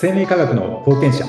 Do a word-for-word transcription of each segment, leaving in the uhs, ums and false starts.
生命科学の冒険者。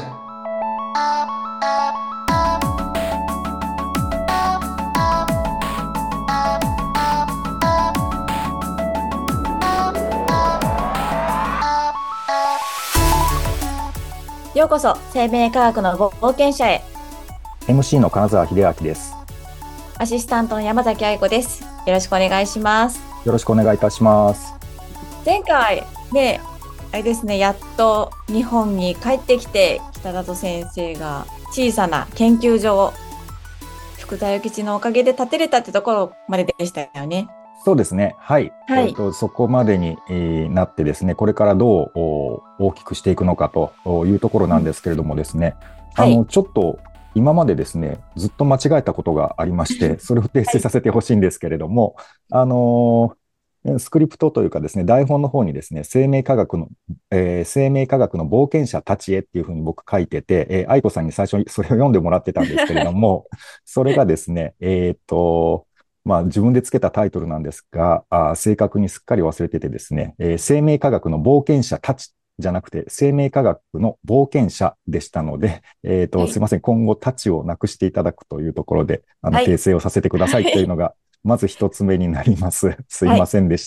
ようこそ生命科学の冒険者へ。 エムシー の金沢秀明です。 アシスタントの山崎愛子です。よろしくお願いします。 よろしくお願いいたします。 前回ね、あれですね、やっと日本に帰ってきて北里先生が小さな研究所を福田諭吉のおかげで建てれたってところまででしたよね。 そうですね。はい。 はい。 えーと、そこまでに、えーなってですね、これからどうお大きくしていくのかというところなんですけれどもですね、 はい。 あの、ちょっと今までですね、ずっと間違えたことがありまして、それを訂正させてほしいんですけれども、あのースクリプトというかですね、台本の方にですね、生命科学の、えー生命科学の冒険者たちへっていうふうに僕書いてて、えー愛子さんに最初にそれを読んでもらってたんですけれども、それがですね、えっと、まあ、自分でつけたタイトルなんですが、あ正確にすっかり忘れててですね、えー生命科学の冒険者たちじゃなくて、生命科学の冒険者でしたので、えっと、 はい。 すいません、今後、たちをなくしていただくというところで、あの、 はい。 訂正をさせてくださいというのが、まず一つ目になります。すいはい。 ませんでした。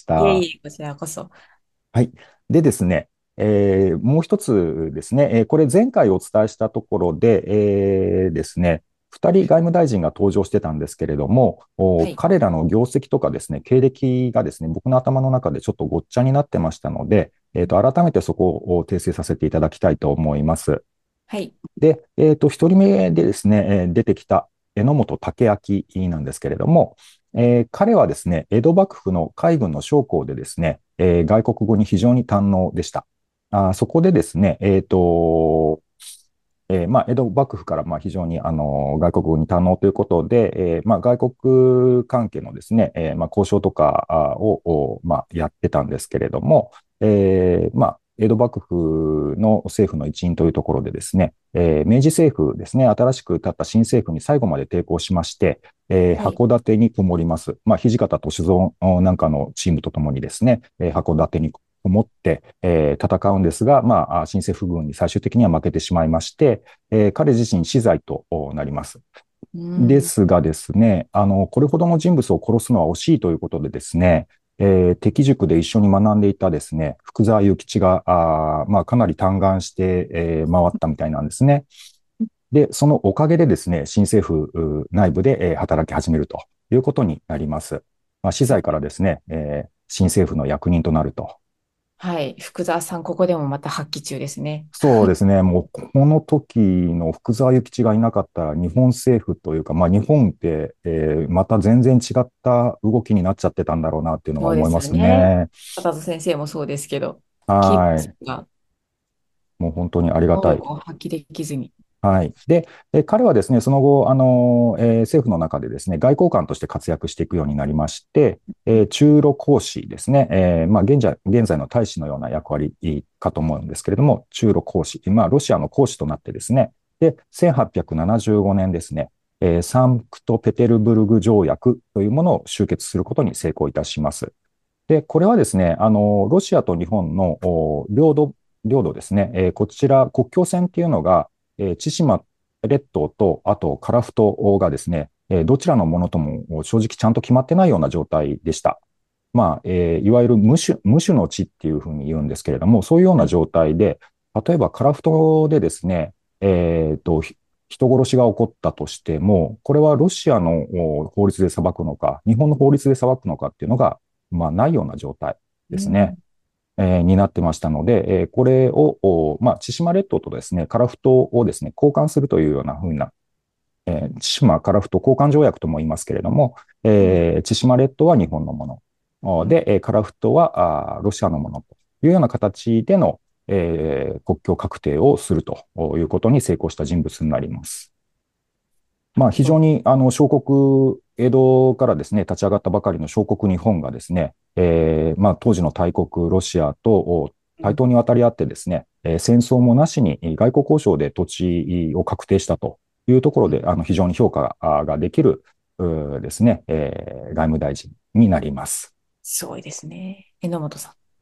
いえいえ、こちらこそ。 はい。でですね、えーもう一つですね、えーこれ前回お伝えしたところで、えーですね、ふたり外務大臣が登場してたんですけれども、おはい。 彼らの業績とかですね、経歴がですね、僕の頭の中でちょっとごっちゃになってましたので、えーと、改めてそこを訂正させていただきたいと思います。 はい。 で、えっと、一人目でですね、えー出てきた榎本武明なんですけれども、えー彼はですね、江戸幕府の海軍の将校でですね、えー外国語に非常に堪能でした。あーそこでですね、えっと、えーまあ、江戸幕府からまあ非常にあの外国語に堪能ということで、えーまあ、外国関係のですね、えーまあ、交渉とかあを、おまあ、やってたんですけれども、えーまあ、江戸幕府の政府の一員というところでですね、えー明治政府ですね、新しく立った新政府に最後まで抵抗しまして、えーはい。 函館にこもります。まあ、土方歳三なんかのチームとともにですね、えー函館にこもって、えー戦うんですが、まあ、新政府軍に最終的には負けてしまいまして、えー彼自身死罪となります。 うでん。 すがですね、あの、これほどの人物を殺すのは惜しいということでですね、えー敵塾で一緒に学んでいたですね、福沢諭吉が、あーまあ、かなり嘆願して、えー回ったみたいなんですね。で、そのおかげでですね、新政府う内部で、えー働き始めるということになります。まあ、死罪からですね、えー新政府の役人となると。 はい。福沢さん、ここでもまた発揮中ですね。 そうですね。もう、この時の福沢諭吉がいなかったら、日本政府というか、まあ、日本って、えーまた全然違った動きになっちゃってたんだろうなっていうのがそうです思いますよね。 ね。 片戸先生もそうですけど、キープはい。 がもう本当にありが能たい。 力を発揮できずに。 はい。で、え彼はですね、その後、あの、えー政府の中でですね、外交官として活躍していくようになりまして、えー中露公使ですね、えーまあ、現在、現在の大使のような役割かと思うんですけれども、中露公使、まあ、ロシアの公使となってですね、で、せんはっぴゃくななじゅうごねんですね、えーサンクトペテルブルグ条約というものを終結することに成功いたします。で、これはですね、あの、ロシアと日本のお領土、領土ですね、えーこちら国境線っていうのが、えー千島列島と、あと樺太がですね、えーどちらのものとも正直ちゃんと決まってないような状態でした。まあ、えーいわゆる無種、無種の地っていうふうに言うんですけれども、そういうようはい。 な状態で、例えば樺太でですね、えーと、ひ人殺しが起こったとしても、これはロシアのお法律で裁くのか、日本の法律で裁くのかっていうのが、まあ、ないような状態ですね。 うん。 えーになってましたので、えーこれを、おまあ、千島列島とですね、樺太をですね、交換するというようなふうな、えー、千島樺太交換条約とも言いますけれども、えー千島列島は日本のものうん。 で、えー樺太はあロシアのものというような形での、えー国境画定をするということに成功した人物になります。まあ、非常にあの小国、江戸からですね、立ち上がったばかりの小国日本がですね、えーまあ、当時の大国ロシアと対等に渡り合ってですね、えー戦争もなしに外交交渉で土地を確定したというところで、あの非常に評価ができるですね、えー外務大臣になります。 すごいですね。榎本さん。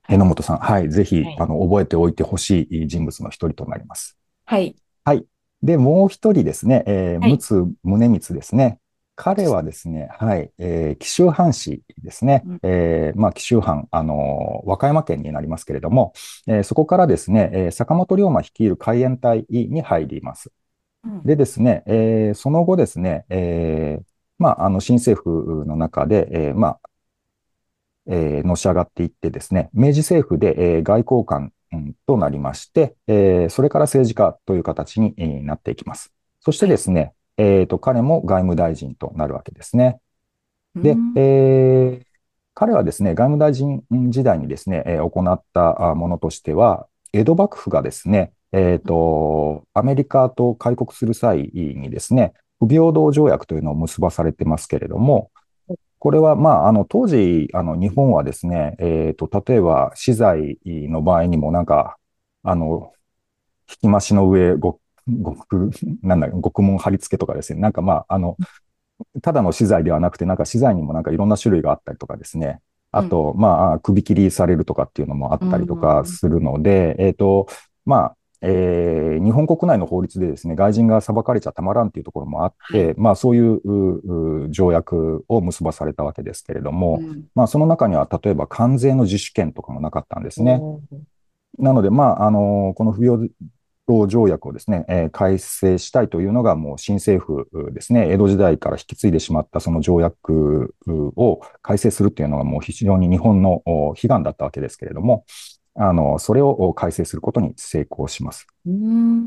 はい。 榎本さん、はい、ぜひ、 はい。 あの、覚えておいてほしい人物の一人となります。 はい。 はい。で、もう一人ですね、えー、陸はい。 奥宗光ですね。彼はですね、はい、えー、紀州藩士ですね。 うん。 えー、まあ、紀州藩、あのー和歌山県になりますけれども、えーそこからですね、えー坂本龍馬率いる海援隊に入ります。 うん。 でですね、えーその後ですね、えーまあ、あの、新政府の中で、えーまあ、えーのし上がっていってですね、明治政府で、えー外交官、うん、となりまして、えーそれから政治家という形に、えーなっていきます。そしてはい。 ですね、えーと、彼も外務大臣となるわけですね。で、 うん。 えー彼はですね、外務大臣時代にですね、えー行ったあものとしては、江戸幕府がですね、えーと、アメリカと開国する際にですね、不平等条約というのを結ばされてますけれども、これは、まあ、あの、当時、あの、日本はですね、えっと、例えば、資材の場合にも、なんか、あの、引き増しの上、ご、極、なんだ、獄門貼り付けとかですね、なんかまあ、あの、ただの資材ではなくて、なんか資材にもなんかいろんな種類があったりとかですね、 うん。 あと、まあ、首切りされるとかっていうのもあっうたりとかん。 するので、えっと、まあ、えー日本国内の法律でですね、外人が裁かれちゃたまらんっていうところもあっはい。 て、まあ、そういううう条約を結ばされたわけですけれども、 うん。 まあ、その中には、例えば関税の自主権とかもなかったんですね。 おー。 なので、まあ、あの、この不平等条約をですね、えー改正したいというのがもう新政府ですね、江戸時代から引き継いでしまったその条約を改正するっていうのがもう非常に日本のお悲願だったわけですけれども、あの、それを改正することに成功します。 うん。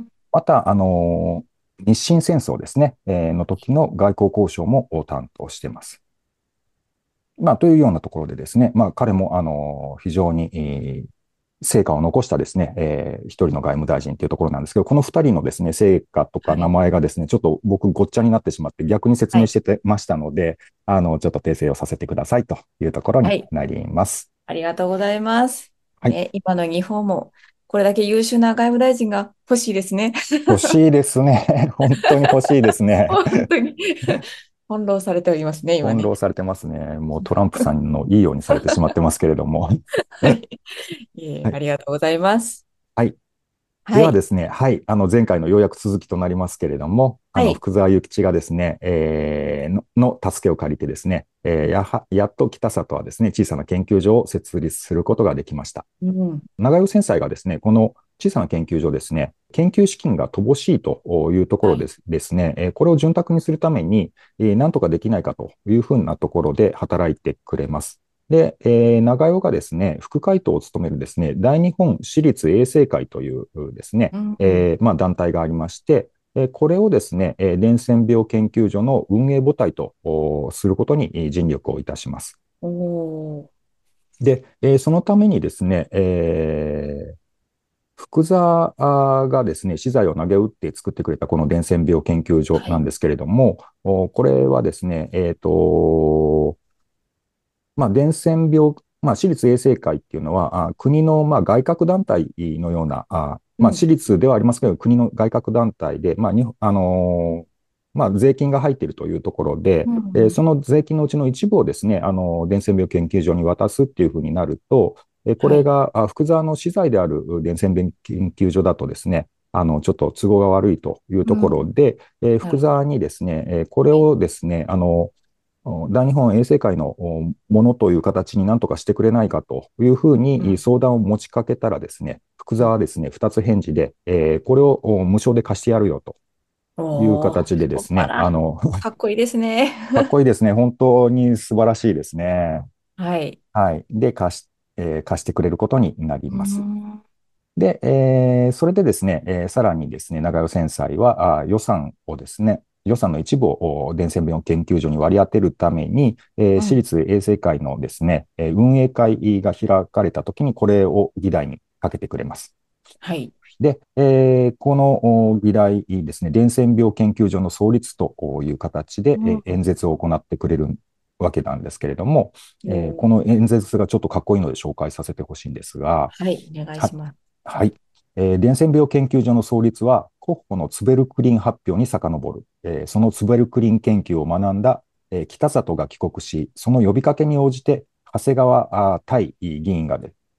また、あの、日清戦争ですね、えーの時の外交交渉も担当しています。まあ、というようなところでですね、まあ、彼も、あの、非常に、えー成果を残したですね、えー、一人の外務大臣というところなんですけど、この二人のですね、成果とか名はい。 前がですね、ちょっと僕ごっちゃになってしまって逆に説はい。 明しててましたので、あの、ちょっと訂正をさせてくださいというところはい。 になります。 ありがとうございます。 はい。 ね、今の日本もこれだけ優秀な外務大臣が欲しいですね。 欲しいですね。本当に欲しいですね。 本当に翻弄されておりますね、今ね。 翻弄されてますね。もうトランプさんのいいようにされてしまってますけれども。 はい。いえ、 はい。 ありがとうございます。 はい。ではい。 はですね、はい、あの前回のようやく続きとなりますけれども、あのはい。 福沢諭吉がですね、えーの、の助けを借りてですね、えーやは、やっと北里はですね、小さな研究所を設立することができました。 うん。 長与先生がですね、この小さな研究所ですね、研究資金が乏しいというとこはい。 ろですですね、えーこれを潤沢にするために、えーなんとかできないかというふうなところで働いてくれます。で、えー長与がですね、副会頭を務めるですね、大日本私立衛生会というですね、 うん。 えーまあ、団体がありまして、えーこれをですね、えー伝染病研究所の運営母体とおすることにえー尽力をいたします。 おー。 で、えーそのためにですね、えー福沢がですね、資材を投げ打って作ってくれたこの伝染病研究所はい。 なんですけれども、おこれはですね、えっと、まあ、伝染病、まあ、私立衛生会っていうのは、あ国のまあ外郭団体のような、あまあ、 うん。 私立ではありますけど、国の外郭団体で、まあにあのーまあ、税金が入っているというところで、 うえーん。 その税金のうちの一部をですね、あの伝染病研究所に渡すっていうふうになると、えーこはい。 れがあ福沢の資材である伝染病研究所だとですね、あのちょっと都合が悪いというとこうん。 ろで、えーなるほど。 福沢にですね、えーこれはい。 をですね、あの大日本衛生会のものという形に何とかしてくれないかというふうにうん。 相談を持ちかけたらですね、福うん。 沢はですね、二つ返事で、えーこれを無償で貸してやるよというおー。 形でで太っすね、あ腹。 の、 かっこいいですね。 かっこいいですね。本当に素晴らしいですね。 はい。 はい。で、貸し、えー貸してくれることになりうます。 ん。 で、えーそれでですね、えーさらにですね、長与戦災はあ予算をですね、予算の一部を伝染病研究所に割り当てるために、えー私うん。 立衛生会のですね、えー運営会が開かれたときにこれを議題にかけてくれます。 はい。 で、えーこのお議題ですね、伝染病研究所の創立という形で、えーうん。 演説を行ってくれるわけなんですけれども、えーおー。 この演説がちょっとかっこいいので紹介させてほしいんですが、 はい。お願いはい。 します。 はい。えー伝染病研究所の創立は、コッホのツベルクリン発表に遡る。えーそのツベルクリン研究を学んだ、えー北里が帰国し、その呼びかけに応じて、長谷川あ対議員がで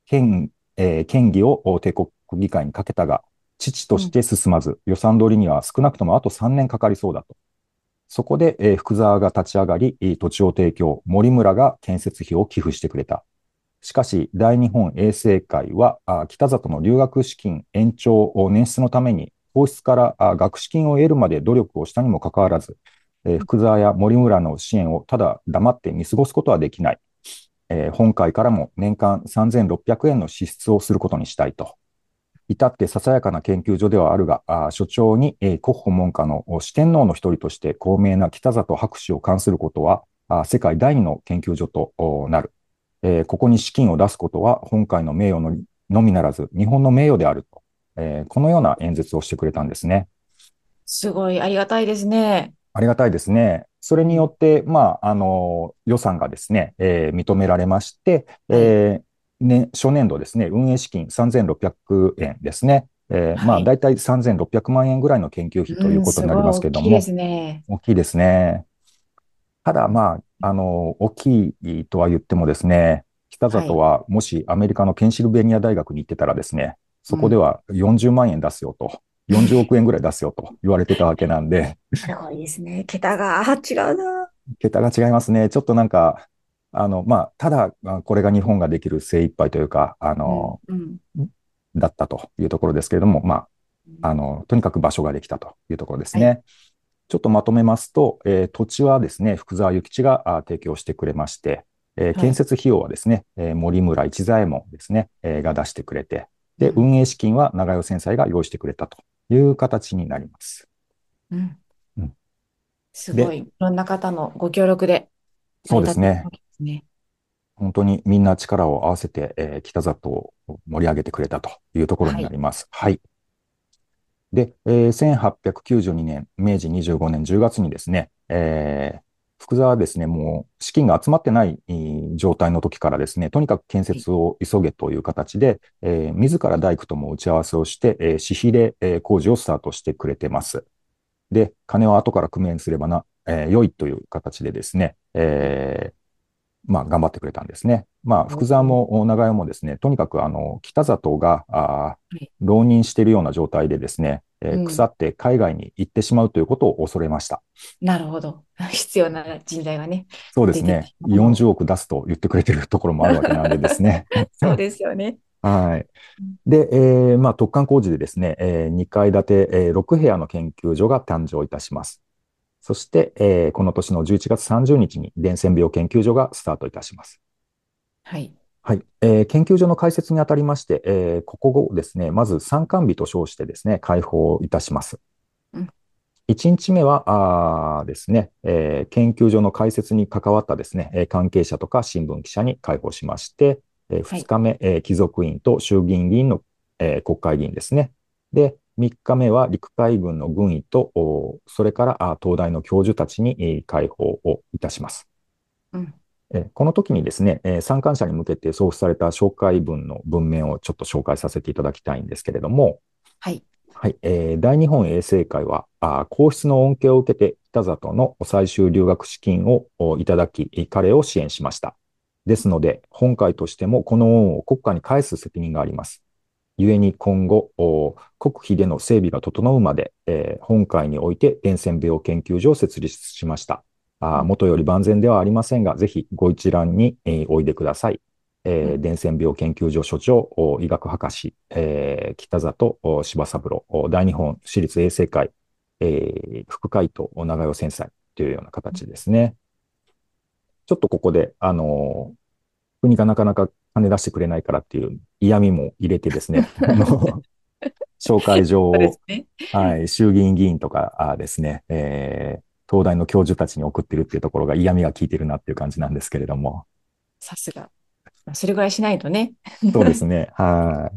権、えー権利を帝国議会にかけたが、父として進まず、予算通りには少なくともあとさんねんかかりそうだと。そこで、えー福沢が立ち上がり、土地を提供、森村が建設費を寄付してくれた。しかし、大日本衛生会は、北里の留学資金延長を捻出のために、皇室から学資金を得るまで努力をしたにもかかわらず、福沢や森村の支援をただ黙って見過ごすことはできない。本会からも年間さんぜんろっぴゃくえんの支出をすることにしたいと。至ってささやかな研究所ではあるが、所長に国保門下の四天王の一人として高名な北里博士を冠することは、世界第二の研究所となる。えー、ここに資金を出すことは本会の名誉ののみならず日本の名誉であると、えー、このような演説をしてくれたんですね。 すごいありがたいですね。 ありがたいですね。それうん、 によって、まあ、あの、予算がですね、えー認められまして、 はい。 えーね、初年度ですね、運営資金さんぜんろっぴゃくえんですね。えーまあ、 はい。 大体さんぜんろっぴゃくまん円ぐらいの研究費といううん、すごいことになりますけれども、 大きいですね。 大きいですね。ただ、まあ、あの、大きいとは言ってもですね、北はい。 里はもしアメリカのペンシルベニア大学に行ってたらですね、そこでうん。 はよんじゅうまん円出すよと、よんじゅうおく円ぐらい出すよと言われてたわけなんで、 すごいですね。桁が、あ、違うな。 桁が違いますね。ちょっとなんか、あの、まあ、ただ、まあこれが日本ができる精一杯というか、あうん、 の、 うん。 だったというところですけれども、まあ、あの、とにかく場所ができたというところですはい。 ね。ちょっとまとめますと、えー土地はですね、福沢諭吉があ提供してくれまして、えーはい。 建設費用はですね、えー森村一左衛門ですね、えーが出してくれて、で、 うん。 運営資金は長与戦斎が用意してくれたという形になります。 うん。 うん、で、 すごい。いろんな方のご協力で成そうり立っているわですね、 けですね。 本当にみんな力を合わせて、えー北里を盛り上げてくれたというところにはい。 なります。はい。で、えーせんはっぴゃくきゅうじゅうにねん、明治にじゅうごねんじゅうがつにですね、えー福沢はですね、もう資金が集まってないえー状態の時からですね、とにかく建はい。 設を急げという形で、えー自ら大工とも打ち合わせをして、えー私費で、えー工事をスタートしてくれてます。で、金は後から工面すればな、えー良いという形でですね、えーまあ、頑張ってくれたんですね。まあ、福沢おー、 も長屋もですね、とにかくあの北里があはい。 浪人しているような状態でですね、えー腐うん。 って海外に行ってしまうということを恐れました。 なるほど。必要な人材がね、 そうですね、 出てしまうのを。 よんじゅうおく出すと言ってくれているところもあるわけなんでですね。 そうですよね。 はい。 うん、 で、えーまあ、突貫工事でですね、えーにかい建て、えーろく部屋の研究所が誕生いたします。そして、えーこの年のじゅういちがつさんじゅうにちに伝染病研究所がスタートいたします。 はい。 はい。えー研究所の開設にあたりまして、えーここをですね、まず参観日と称してですね、開放いたします。 うん。 いちにちめは、あーですね、えー研究所の開設に関わったですね、えー関係者とか新聞記者に開放しまして、えー2 はい。 日目、えー貴族院と衆議院議員の、えー国会議員ですね。で、みっかめは陸海軍の軍医と、おそれからあ東大の教授たちにえー開放をいたします。 うん。 えこの時にですね、え参観者に向けて送付された紹介文の文面をちょっと紹介させていただきたいんですけれども、 はい。 はい、えー大日本衛生会は、あ皇室の恩恵を受けて北里の最終留学資金をいただき、彼を支援しました。ですので、本会としてもこの恩を国家に返す責任があります。故に今後、国費での整備が整うまで、えー本会において伝染病研究所を設立しました。あうん。 元より万全ではありませんが、ぜひご一覧に、えーおいでください。えーうん。 伝染病研究所所長、医学博士、えー北里柴三郎、大日本私立衛生会、えー副会頭長与先生というような形ですね。ちょっとここで、あのー国がなかなか金出してくれないからっていう嫌味も入れてですね、あの紹介状そうでを、 すね。 はい、衆議院議員とかあですね、えー東大の教授たちに送ってるっていうところが嫌味が効いてるなっていう感じなんですけれども。 さすが。まあそれぐらいしないとね。 そうですね。はい。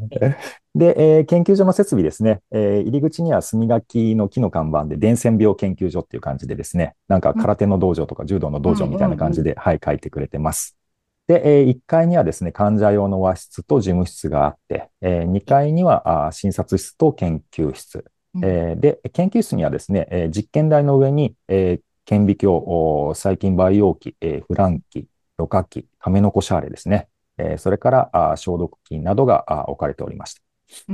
で、えー研究所の設備ですね。えー入り口には墨書きの木の看板で伝染病研究所っていう感じでですね、なんかうん。 空手の道場とか柔道のうん。 道場みたいなうん。うん。 感じで、はい、書いてくれてます。で、えーいっかいにはですね、患者用の和室と事務室があって、えーにかいにはあ診察室と研究室。 うん。 えーで、研究室にはですね、えー実験台の上に、えー顕微鏡、お細菌培養器、えーフラン機、ろ過器、亀の子シャーレですね。 えーそれからあ消毒器などがあ置かれておりました。 うん。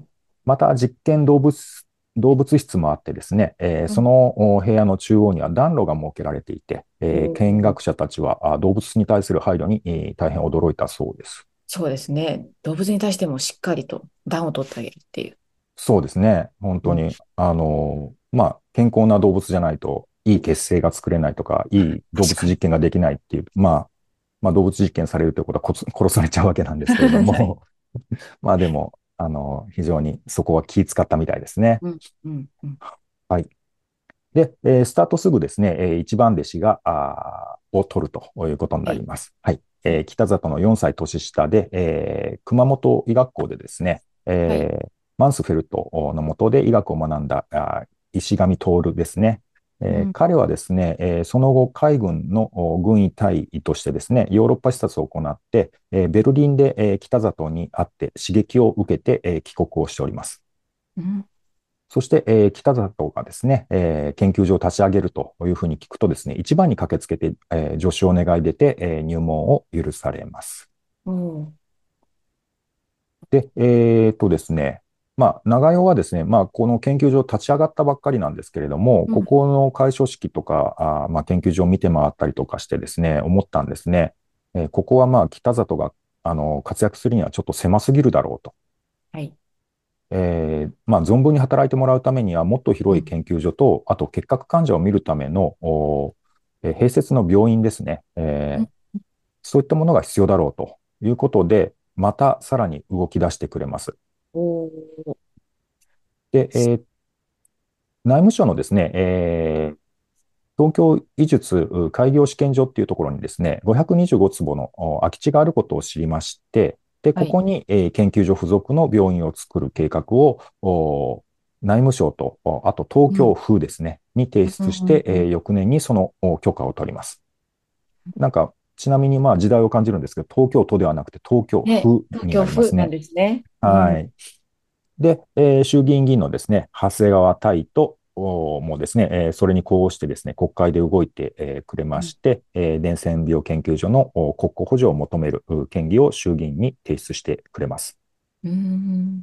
また実験動物、動物室もあってですね、えーそうん。 のお部屋の中央には暖炉が設けられていて、えーおー、 見学者たちはあ動物に対する配慮に、えー大変驚いたそうです。 そうですね。動物に対してもしっかりと暖を取ってあげるっていう。 そうですね。本うん。 当に、あのーまあ、健康な動物じゃないと、いい血清が作れないとか、いい動確かに。 物実験ができないっていう、まあ、まあ、動物実験されるということはこつ殺されちゃうわけなんですけれどはい。 も、まあでも、あのー非常にそこは気遣ったみたいですね。 うん。うん。うん。 はい。で、えースタートすぐですね、えー一番弟子が、あーを取るということにはい。 なります。はい。えー北里のよんさい年下で、えー熊本医学校でですね、 はい。 えーマンスフェルトの下で医学を学んだあー石上徹ですね。えーうん。 彼はですね、えーその後、海軍のお軍医隊員としてですね、ヨーロッパ視察を行って、えーベルリンで、えー北里に会って刺激を受けて、えー帰国をしております。 うん。 そして、えー北里がですね、えー研究所を立ち上げるというふうに聞くとですね、一番に駆けつけて、えー助手を願い出て、えー入門を許されます。 おー、 で、えーっとですね、まあ、長与はですね、まあ、この研究所立ち上がったばっかりなんですけれども、 うん。 ここの開所式とか、あーまあ、研究所を見て回ったりとかしてですね、思ったんですね。えーここはまあ、北里が、あの、活躍するにはちょっと狭すぎるだろうと。 はい。 えーまあ、存分に働いてもらうためには、もっとうん。 広い研究所と、あと結核患者を見るための、おえー併設の病院ですね、えーうん。 そういったものが必要だろうということで、またさらに動き出してくれます。 おー、 で、えー内務省のですね、えー東京医術開業試験所っていうところにですね、ごひゃくにじゅうご坪のお空き地があることを知りまして、で、 はい。 ここに、えー研究所付属の病院を作る計画を、お内務省と、おあと東うん。 京府ですね、に提う出して、えーん。 翌年にそのお許可を取ります。なんか、ちなみにまあ時代を感じるんですけど、東京都ではなくて東京ね、 府にな東京りますね。 府なんですね。うん。 はい。で、えー衆議院議員のですね、長谷川泰と、おもですね、えーそれに呼応してですね、国会で動いて、えーくれうん。 まして、えー伝染病研究所のお国庫補助を求めるう権利を衆議院に提出してくれます。 うん。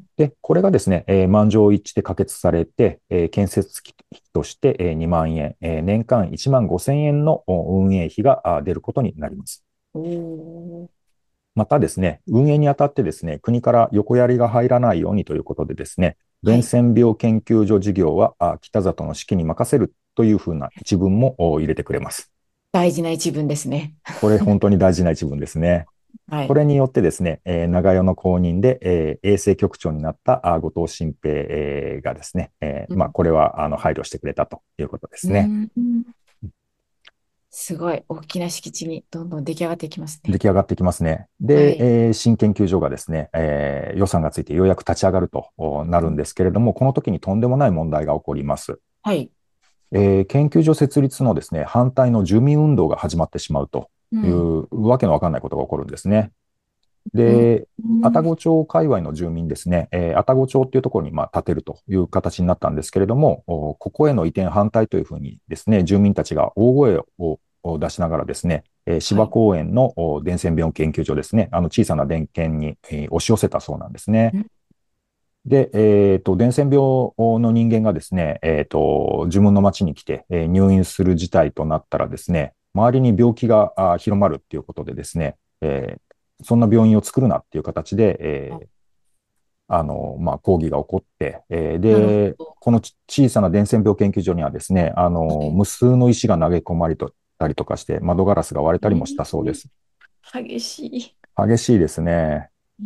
で、これがですね、えー満場一致で可決されて、えー建設費として、えーにまん円、えー年間いちまんごせん円のお運営費があ出ることになります。 おー、 またですね、運営にあたってですね、国から横やりが入らないようにということでですね、伝はい。 染病研究所事業はあ北里の指揮に任せるというふうな一文もお入れてくれます。 大事な一文ですね。 これ本当に大事な一文ですね。 はい。 これによってですね、えー長与の後任で、えー衛生局長になったあ後藤新平、えーがですね、えーまあ、 うん。 これはあの配慮してくれたということですね。 うん。すごい大きな敷地にどんどん出来上がっていきますね。 出来上がってきますね。で、 はい。 えー新研究所がですね、えー予算がついてようやく立ち上がるとなるんですけれども、この時にとんでもない問題が起こります。 はい。 えー研究所設立のですね、反対の住民運動が始まってしまうというん。 うわけのわかんないことが起こるんですね。 うん。 で、愛うん。 宕町界隈の住民ですね、えー愛宕町っていうところにまあ建てるという形になったんですけれども、おここへの移転反対というふうにですね、住民たちが大声をを出しながらですね、えー芝はい。 公園のお伝染病研究所ですね、あの小さな電源に、えー押し寄せたそうなんですね。 うん。 で、えっと、伝染病の人間がですね、えっと、自分の町に来て、えー入院する事態となったらですね、周りに病気があ広まるっていうことでですね、えーそんな病院を作るなっていう形で、えあ、 ーあの、まあ、抗議が起こって、えーなるほで、 ど。 このち小さな伝染病研究所にはですね、あの、 はい。 無数の石が投げ込まれたりとかして、窓ガラスが割れたりもしたそうでね、 す。 激しい。 激しいですね。 うん。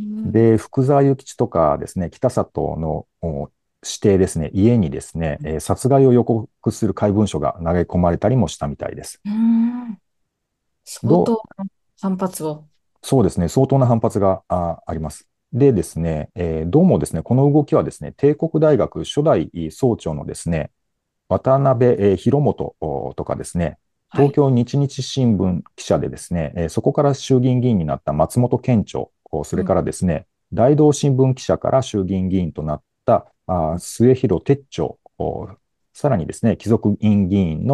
で、福沢諭吉とかですね、北里のお指定ですね、家にですね、えー殺害を予告する怪文書が投げ込まれたりもしたみたいです。 うん。相どう、 当反発を。 そうですね、相当な反発があ、あります。でですね、えーどうもですね、この動きはですね、帝国大学初代総長のですね、渡辺えー広元おとかですね、東はい。 京日日新聞記者でですね、えーそこから衆議院議員になった松本県庁、おそれかうん。 らですね、大同新聞記者から衆議院議員となったあ末広鉄長、おさらにですね、貴族院議員の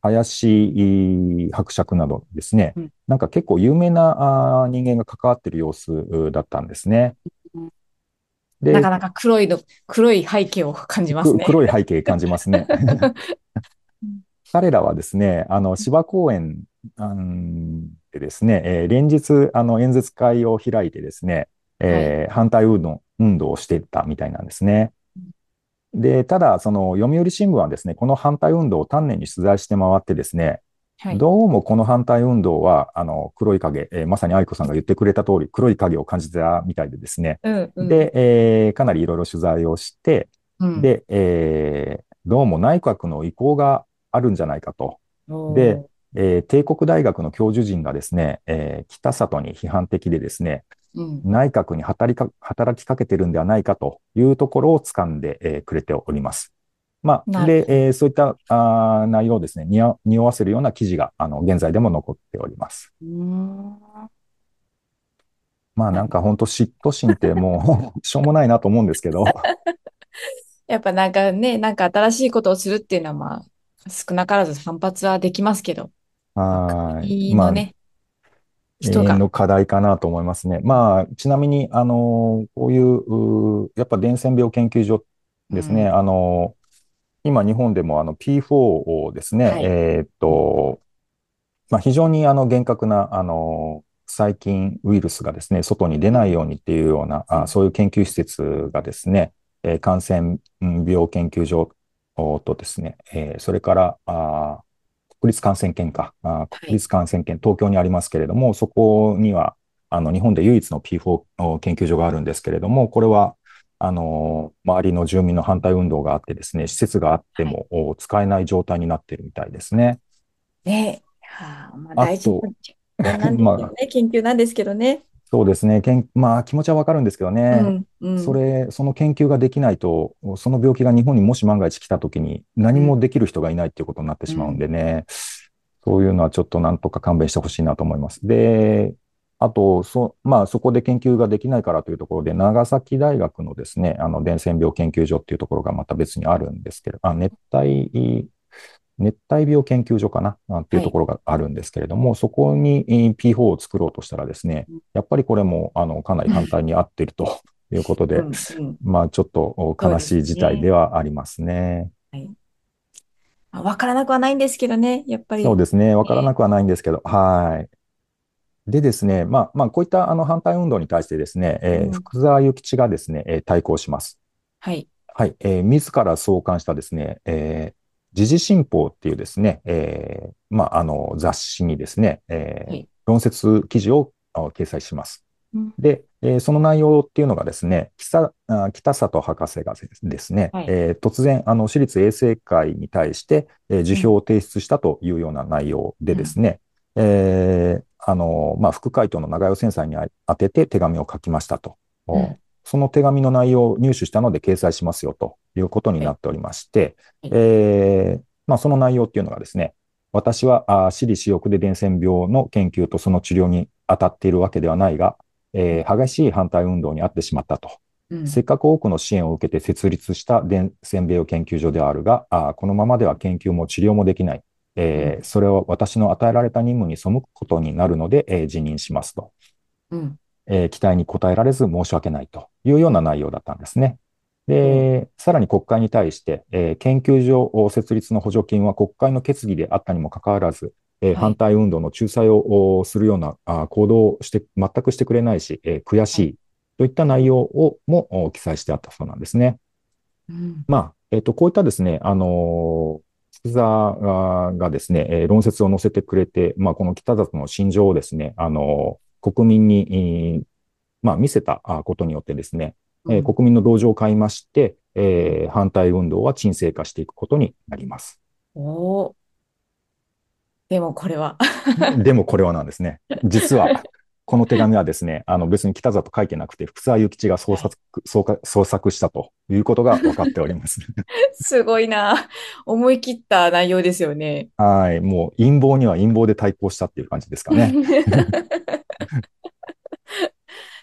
林伯爵などですね、 うん。 なんか結構有名なあー人間が関わっている様子だったんですね。で、 なかなか黒いの、黒い背景を感じますくね。 黒い背景感じますね。 うん。 彼らはですね、あの、芝公園あんでですね、えー連日、あの、演説会を開いてですね、 はい。 えー反対運動、運動をしていったみたいなんですね。で、ただ、その、読売新聞はですね、この反対運動を丹念に取材して回ってですね、 はい。 どうもこの反対運動は、あの、黒い影、えーまさに愛子さんが言ってくれた通り、黒い影を感じたみたいでですね、 うんうん。 で、えーかなりいろいろ取材をして、 うん。 で、えーどうも内閣の意向があるんじゃないかと。で、 おー。 えー帝国大学の教授陣がですね、えー北里に批判的でですね、 うん。 内閣に働きか働きかけてるんではないかというところを掴んで、えーくれております。まあ、で、 なるほど。 えーそういったあ内容をですね、にお匂わせるような記事が、あの、現在でも残っております。 うーん。 まあ、 ななんか本当嫉妬心ってもうしょうもないなと思うんですけど、 やっぱなんかね、なんか新しいことをするっていうのはまあ、少なからず反発はできますけど、まあ、 はい。まあ、 国のね、 永人が、 遠の課題かなと思いますね。まあ、ちなみに、あの、こういう、うやっぱ伝染病研究所ですね、 うん。 あの、今日本でもあの ピーフォー をですね、 はい。 えーっうん。 と、まあ、非常にあの厳格なあの細菌、ウイルスがですね、外に出うん。 ないようにっていうような、あ、 うん。 そういう研究施設がですね、えー感染病研究所とですね、えーそれからあ国立感染研か、あ、 はい。 国立感染研、東京にありますけれども、そこにはあの日本で唯一の ピーフォー 研究所があるんですけれども、これはあの周りの住民の反対運動があってですね、施設があってはい。 もお使えない状態になっているみたいですね。 ね。はあ、まあ大事なあと、 実験なんですまあ、 けどね、研究なんですけどね。 そうですね。けん、まあ、気持ちはわかるんですけどね。 うん、うん、 それ、その研究ができないと、その病気が日本にもし万が一来た時に何うん、 もできる人がいないっていうことになってしまうんうん。 でね。そういうのはちょっとなんとか勘弁してほしいなと思います。で、あと、そ、まあ、そこで研究ができないからというところで、長崎大学のですね、あの、伝染病研究所っていうところがまた別にあるんですけど、あ、熱帯熱帯病研究所かなっていはい。 うところがあるんですけれども、そこに ピーフォー を作ろうとしたらですね、やっぱりこれもあのかなり反対に合っているということで、 うん、うん。 まあちょっとそうです悲しい事態ね。 ではありますね。 はい。まあわからなくはないんですけどね、やっぱり。 そうですね。わからなね。 くはないんですけど、はい。でですね、まあ、まあ、こういったあの反対運動に対してですね、えーうん。 福沢諭吉がですね、えー対抗します。 はい。 はい。えー自ら創刊したですね、えー時事新報っていうですね、えーまあ、あの雑誌にですね、えーはい。 論説記事をあ掲載します。 うん。 で、えーその内容っていうのがですね、北あ北里博士がですね、 はい。 えー突然、あの、私立衛生会に対して、えー辞うん。 表を提出したというような内容でうん。 ですね、えーあの、まあ、副会長の長与先生に宛てて手紙を書きましたと。 うん。 その手紙の内容を入手したので掲載しますよということにはい。 なっておりまして、 はい。 えーまあ、その内容っていうのがですね、私はあ私利私欲で伝染病の研究とその治療に当たっているわけではないが、えー激しい反対運動にあってしまったと。 うん。 せっかく多くの支援を受けて設立した伝染病研究所であるが、あこのままでは研究も治療もできない。 うん。 えーそれは私の与えられた任務に背くことになるので、えー辞任しますと。 うん。 えー期待に応えられず申し訳ないというような内容だったんですね。 おう。 で、さらに国会に対して、えー研究所設立の補助金は国会の決議であったにもかかわらず、えーはい。 反対運動の仲裁をするようなあ行動をして、全くしてくれないし、えー悔しはい。 いといった内容をも記載してあったそうなんですね。 うん。 まあ、えっと、こういったですね、あの福沢がですね、えー論説を載せてくれて、まあ、この北里の心情をですね、あの国民に、えーまあ、見せたことによってですね、えーうん。 国民の同情を買いまして、 うん。 えー反対運動は沈静化していくことになります。 おー。でもこれは。 でもこれはなんですね。実は、この手紙はですね、あの別に北里書いてなくて、福沢諭吉が創はい。 作、創作創作したということが分かっております。 すごいな。思い切った内容ですよね。 はい。もう陰謀には陰謀で対抗したっていう感じですかね。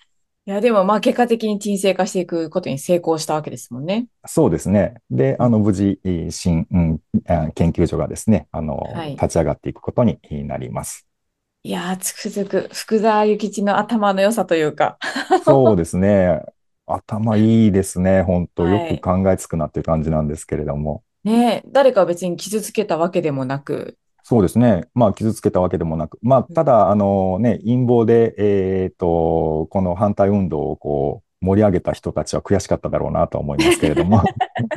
いや、でもまあ結果的に沈静化していくことに成功したわけですもんね。 そうですね。で、 うん、 あの、無事、新、うん、あ研究所がですね、あの、 はい。 立ち上がっていくことになります。 いやー、つくづく福沢諭吉の頭の良さというか。 そうですね。頭いいですね。本当よはい。 く考えつくなっていう感じなんですけれども。 ねえ、誰かを別に傷つけたわけでもなく。 そうですね。まあ、傷つけたわけでもなく、まあ、 うん、 ただ、あのね、陰謀で、えっと、この反対運動をこう、盛り上げた人たちは悔しかっただろうなとは思いますけれども。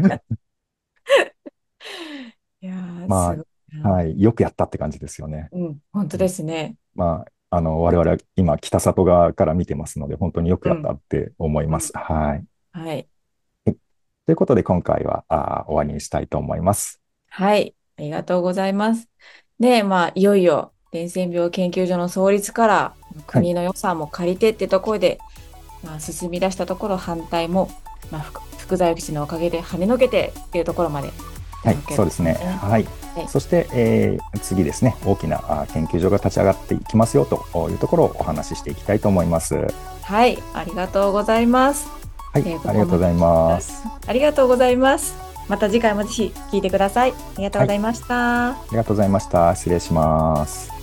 いやー、すまごいあ、はな。 い、よくやったって感じですよね。 うん、本当ですね。 まあ、あの、我だって、 々は今、北里側から見てますので、本当によくうん、 やったって思いうん、 ます。はい。 はい。 ということで、今回はあ終わりにしたいと思います。 はい。ありがとうございます。で、まあ、いよいよ、伝染病研究所の創立からはい。 国の予算も借りてってところで、まあ、進み出したところ反対も、まあ、福福沢諭吉のおかげで跳ねのけてっていうところまで来はい、 たわけでそうですね。 すね。 はい。 はい。 そして、えー次ですね、大きなあ研究所が立ち上がっていきますよというところをお話ししていきたいと思います。 はい。ありがとうございます。 はい、 えーこありがとうございこまで聞いてくださます。 ありがとうございます。また次回もぜひ聞いてください。ありがとうはい、あございました。 りがとうございました。失礼します。